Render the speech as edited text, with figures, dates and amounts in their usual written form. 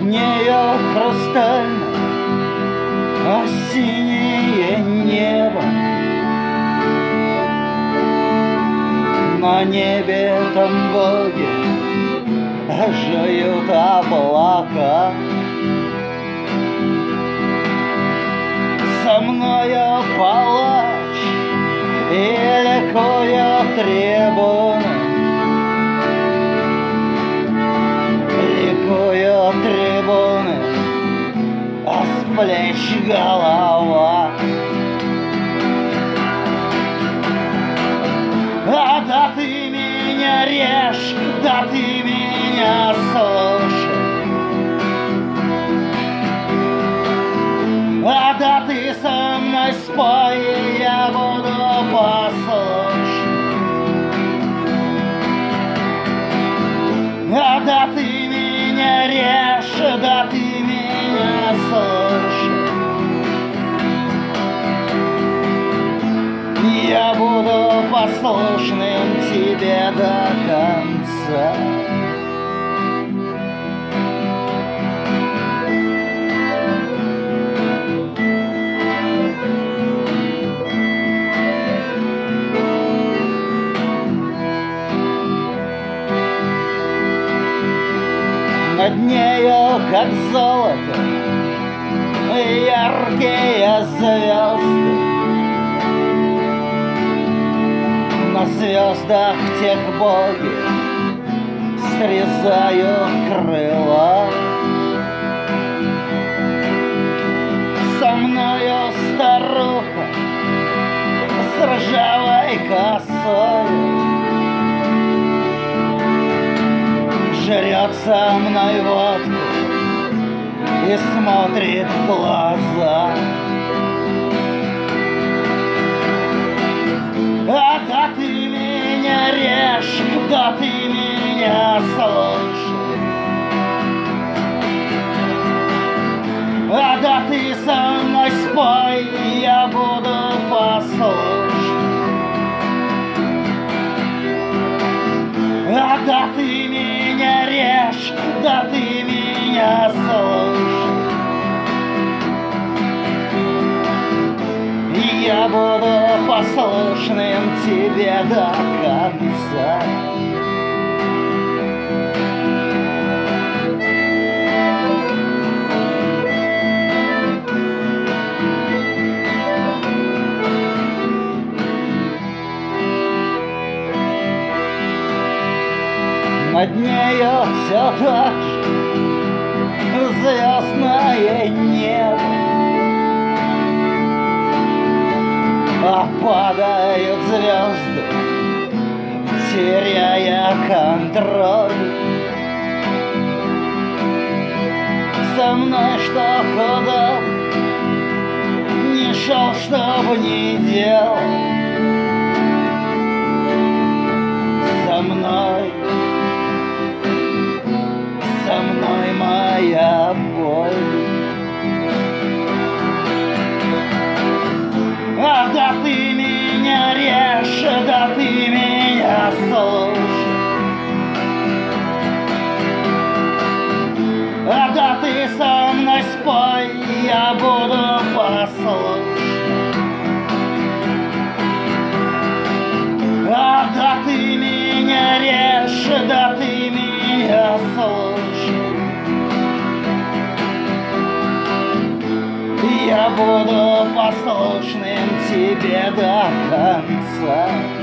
нею хрустально синее небо. На небе там боги жуют облака. Со мною палач и ликуют трибуны, ликуют трибуны, а с плеч голова. Да ты меня режь, да ты меня слушай, да ты со мной спой, я буду послушен. Да ты меня режь, да ты меня слушай, я буду послушным тебе до конца. Над нею, как золото, яркие звезды. На звездах тех боги срезают крыла. Со мною старуха с ржавой косой жрет со мной водку и смотрит в глаза. Да ты меня режь, да ты меня слушай, да ты со мной спой, я буду послушен. Да ты меня режь, да ты меня слушай, я буду послушным тебе до конца. Над нею все так же звездное небо, а падают звезды, теряя контроль. Со мной что куда не шел, чтоб не делал. Со мной моя боль. Да ты меня режь, да ты меня слушай, да ты со мной спой, я буду послушен. Да ты меня режь, да ты меня слушай, я буду послушным тебе до конца.